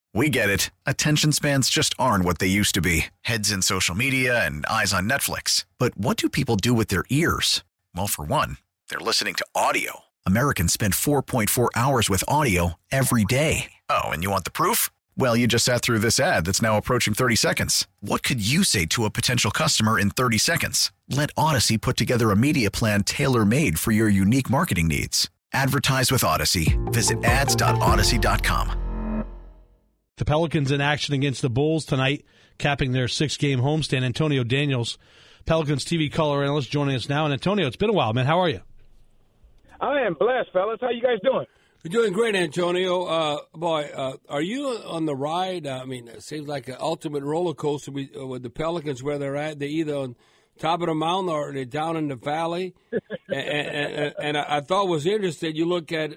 We get it. Attention spans just aren't what they used to be. Heads in social media and eyes on Netflix. But what do people do with their ears? Well, for one, they're listening to audio. Americans spend 4.4 hours with audio every day. Oh, and you want the proof? Well, you just sat through this ad that's now approaching 30 seconds. What could you say to a potential customer in 30 seconds? Let Odyssey put together a media plan tailor-made for your unique marketing needs. Advertise with Odyssey. Visit ads.odyssey.com. The Pelicans in action against the Bulls tonight, capping their 6-game homestand. Antonio Daniels, Pelicans TV color analyst, joining us now. And Antonio, it's been a while, man. How are you? I am blessed, fellas. How you guys doing? We're doing great, Antonio. Are you on the ride? I mean, it seems like an ultimate roller coaster with the Pelicans where they're at. They're either on top of the mountain or they're down in the valley. and I thought was interesting. You look at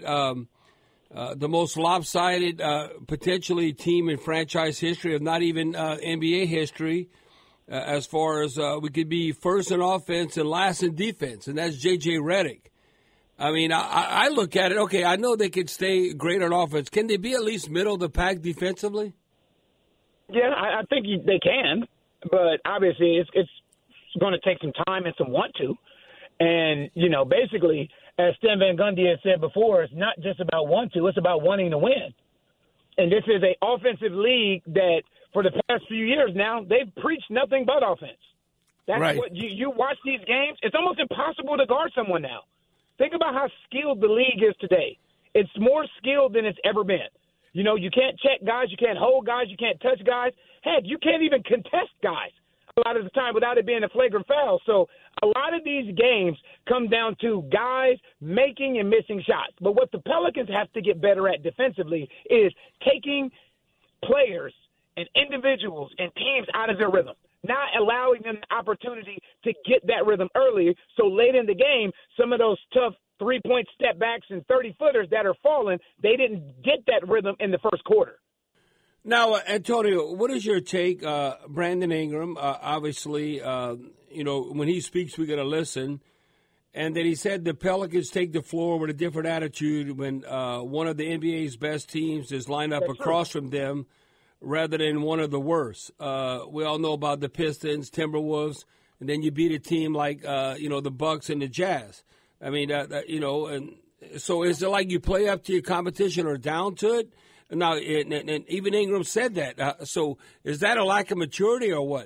the most lopsided, potentially team in franchise history, of not even NBA history, as far as we could be first in offense and last in defense, and that's J.J. Redick. I mean, I look at it, okay, I know they could stay great on offense. Can they be at least middle of the pack defensively? Yeah, I think they can, but obviously it's going to take some time and some want to. And, you know, basically, as Stan Van Gundy has said before, it's not just about want to, it's about wanting to win. And this is an offensive league that for the past few years now, they've preached nothing but offense. That's right. What you watch these games, it's almost impossible to guard someone now. Think about how skilled the league is today. It's more skilled than it's ever been. You know, you can't check guys, you can't hold guys, you can't touch guys. Heck, you can't even contest guys a lot of the time without it being a flagrant foul. So a lot of these games come down to guys making and missing shots. But what the Pelicans have to get better at defensively is taking players and individuals and teams out of their rhythm, not allowing them the opportunity to get that rhythm early. So late in the game, some of those tough three-point step backs and 30-footers that are falling, they didn't get that rhythm in the first quarter. Now, Antonio, what is your take? Brandon Ingram, obviously, you know, when he speaks, we're going to listen. And then he said the Pelicans take the floor with a different attitude when one of the NBA's best teams is lined up across from them rather than one of the worst. We all know about the Pistons, Timberwolves, and then you beat a team like, you know, the Bucks and the Jazz. I mean, you know, and so is it like you play up to your competition or down to it? Now, and even Ingram said that. So is that a lack of maturity or what?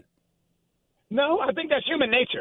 No, I think that's human nature.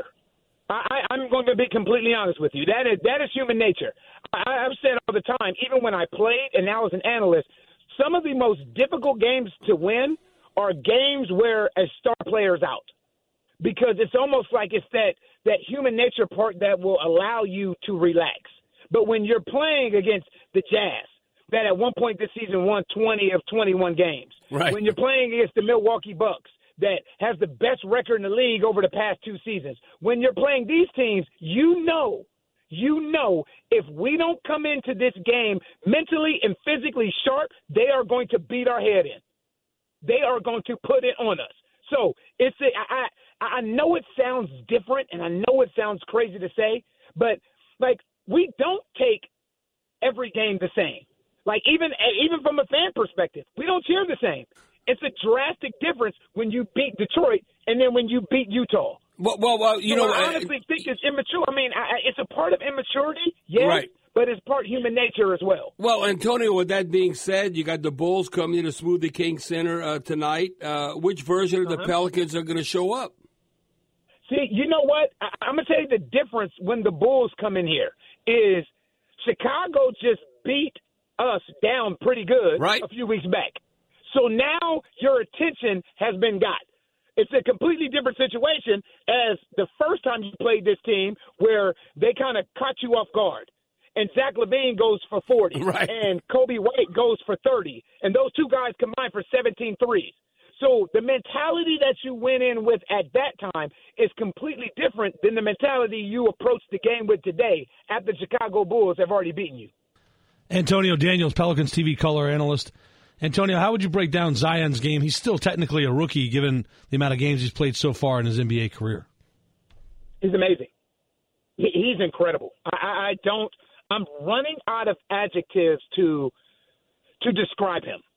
I'm going to be completely honest with you. That is human nature. I've said all the time, even when I played and now as an analyst, some of the most difficult games to win are games where a star player is out, because it's almost like it's that human nature part that will allow you to relax. But when you're playing against the Jazz, that at one point this season won 20 of 21 games, right. When you're playing against the Milwaukee Bucks, that has the best record in the league over the past 2 seasons, when you're playing these teams, you know, if we don't come into this game mentally and physically sharp, they are going to beat our head in. They are going to put it on us. So I know it sounds different, and I know it sounds crazy to say, but like, we don't take every game the same. Like, even from a fan perspective, we don't cheer the same. It's a drastic difference when you beat Detroit and then when you beat Utah. Well, you know, I honestly think it's immature. I mean, it's a part of immaturity, yes, right, but it's part human nature as well. Well, Antonio, with that being said, you got the Bulls coming to Smoothie King Center tonight. Which version of the Pelicans are going to show up? See, you know what? I'm going to tell you the difference when the Bulls come in here is Chicago just beat us down pretty good a few weeks back. So now your attention has been got. It's a completely different situation as the first time you played this team where they kind of caught you off guard. And Zach LaVine goes for 40. Right. And Kobe White goes for 30. And those two guys combined for 17 threes. So the mentality that you went in with at that time is completely different than the mentality you approach the game with today after the Chicago Bulls have already beaten you. Antonio Daniels, Pelicans TV color analyst. Antonio, how would you break down Zion's game? He's still technically a rookie given the amount of games he's played so far in his NBA career. He's amazing. He's incredible. I'm running out of adjectives to describe him.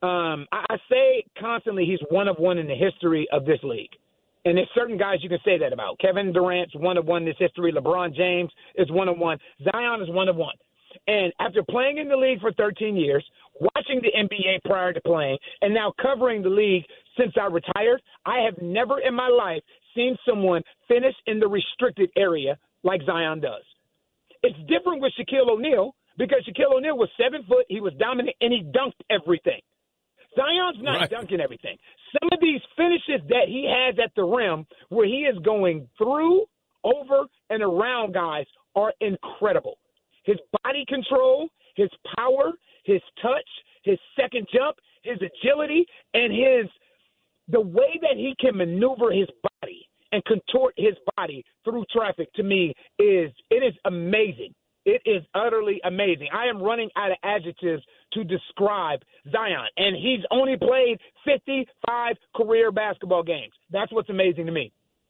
I say constantly he's one of one in the history of this league. And there's certain guys you can say that about. Kevin Durant's one of one in this history. LeBron James is one of one. Zion is one of one. And after playing in the league for 13 years, watching the NBA prior to playing, and now covering the league since I retired, I have never in my life seen someone finish in the restricted area like Zion does. It's different with Shaquille O'Neal because Shaquille O'Neal was 7 foot, he was dominant, and he dunked everything. Zion's not dunking everything. Some of these finishes that he has at the rim where he is going through, over, and around guys are incredible. His body control, his power, his touch, his second jump, his agility, and the way that he can maneuver his body and contort his body through traffic, to me, is amazing. It is utterly amazing. I am running out of adjectives to describe Zion, and he's only played 55 career basketball games. That's what's amazing to me.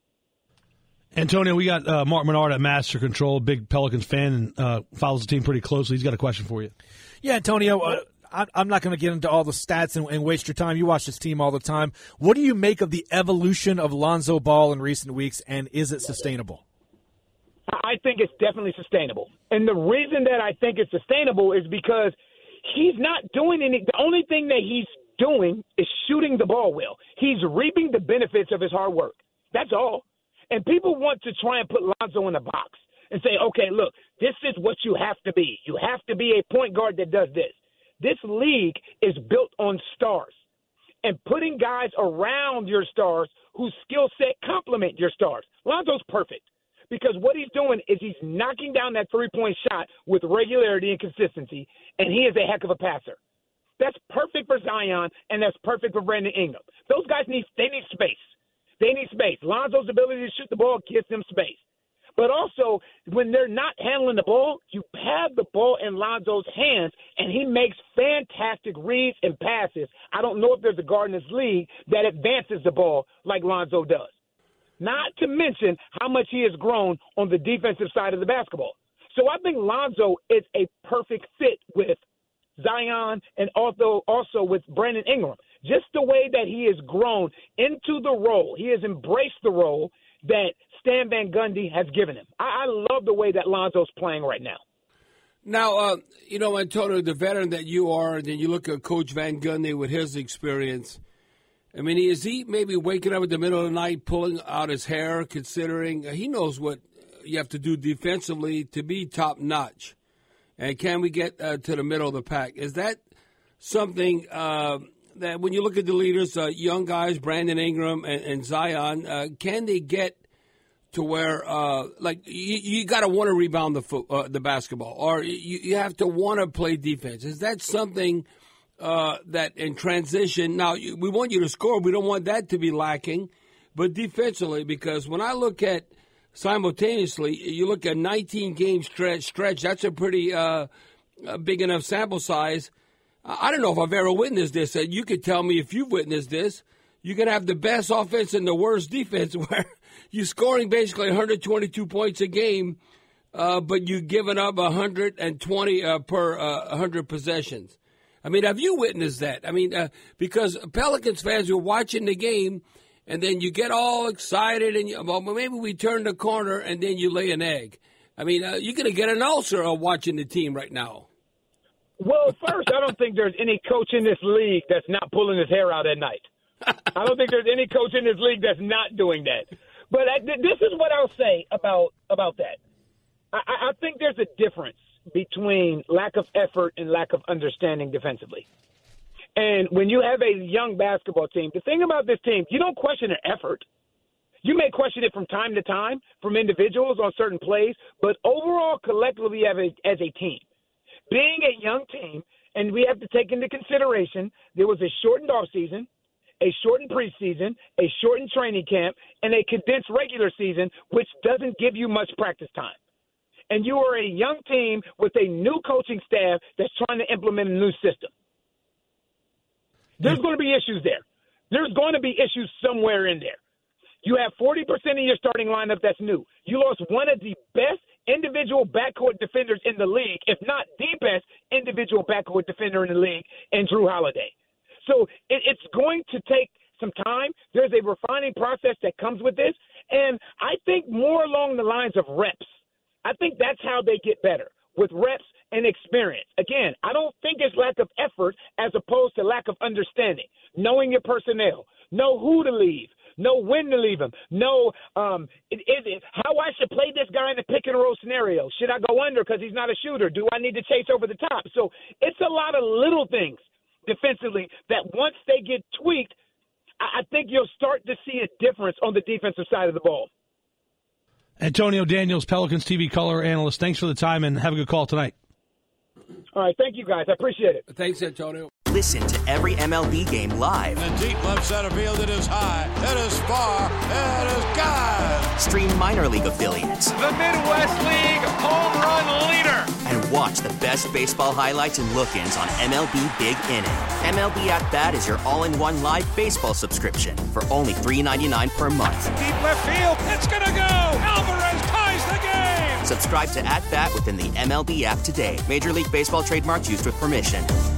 Antonio, we got Mark Menard at Master Control, big Pelicans fan, and follows the team pretty closely. He's got a question for you. Yeah, Antonio, I'm not going to get into all the stats and waste your time. You watch this team all the time. What do you make of the evolution of Lonzo Ball in recent weeks, and is it sustainable? I think it's definitely sustainable. And the reason that I think it's sustainable is because he's not doing anything. The only thing that he's doing is shooting the ball well. He's reaping the benefits of his hard work. That's all. And people want to try and put Lonzo in a box and say, okay, look, this is what you have to be. You have to be a point guard that does this. This league is built on stars. And putting guys around your stars whose skill set complement your stars. Lonzo's perfect. Because what he's doing is he's knocking down that three-point shot with regularity and consistency, and he is a heck of a passer. That's perfect for Zion, and that's perfect for Brandon Ingram. Those guys need space. They need space. Lonzo's ability to shoot the ball gives them space. But also, when they're not handling the ball, you have the ball in Lonzo's hands, and he makes fantastic reads and passes. I don't know if there's a guard in this league that advances the ball like Lonzo does. Not to mention how much he has grown on the defensive side of the basketball. So I think Lonzo is a perfect fit with Zion and also with Brandon Ingram. Just the way that he has grown into the role. He has embraced the role that Stan Van Gundy has given him. I love the way that Lonzo's playing right now. Now, Antonio, the veteran that you are, and then you look at Coach Van Gundy with his experience. I mean, is he maybe waking up in the middle of the night, pulling out his hair, considering he knows what you have to do defensively to be top notch? And can we get to the middle of the pack? Is that something that when you look at the leaders, young guys, Brandon Ingram and Zion, can they get to where, you got to want to rebound the basketball, or you have to want to play defense? Is that something that in transition, now we want you to score, we don't want that to be lacking, but defensively, because when I look at simultaneously, you look at 19-game stretch, that's a pretty big enough sample size. I don't know if I've ever witnessed this. You could tell me if you've witnessed this. You can have the best offense and the worst defense where you're scoring basically 122 points a game, but you're giving up 120 per 100 possessions. I mean, have you witnessed that? I mean, because Pelicans fans were watching the game, and then you get all excited, and maybe we turn the corner, and then you lay an egg. I mean, you're going to get an ulcer of watching the team right now. Well, first, I don't think there's any coach in this league that's not pulling his hair out at night. I don't think there's any coach in this league that's not doing that. But this is what I'll say about that. I think there's a difference between lack of effort and lack of understanding defensively. And when you have a young basketball team, the thing about this team, you don't question their effort. You may question it from time to time from individuals on certain plays, but overall, collectively as a team, being a young team, and we have to take into consideration there was a shortened offseason, a shortened preseason, a shortened training camp, and a condensed regular season, which doesn't give you much practice time. And you are a young team with a new coaching staff that's trying to implement a new system. There's going to be issues there. There's going to be issues somewhere in there. You have 40% of your starting lineup that's new. You lost one of the best individual backcourt defenders in the league, if not the best individual backcourt defender in the league, in Drew Holiday. So it's going to take some time. There's a refining process that comes with this. And I think more along the lines of reps. I think that's how they get better, with reps and experience. Again, I don't think it's lack of effort as opposed to lack of understanding. Knowing your personnel, know who to leave, know when to leave them, know how I should play this guy in the pick and roll scenario. Should I go under because he's not a shooter? Do I need to chase over the top? So it's a lot of little things defensively that once they get tweaked, I think you'll start to see a difference on the defensive side of the ball. Antonio Daniels, Pelicans TV color analyst. Thanks for the time and have a good call tonight. All right, thank you guys. I appreciate it. Thanks, Antonio. Listen to every MLB game live. In the deep left center field, it is high, it is far, it is gone. Stream minor league affiliates. The Midwest League home run leader. And watch the best baseball highlights and look-ins on MLB Big Inning. MLB At Bat is your all-in-one live baseball subscription for only $3.99 per month. Deep left field, it's gonna go. Alvarez ties the game. Subscribe to At Bat within the MLB app today. Major League Baseball trademarks used with permission.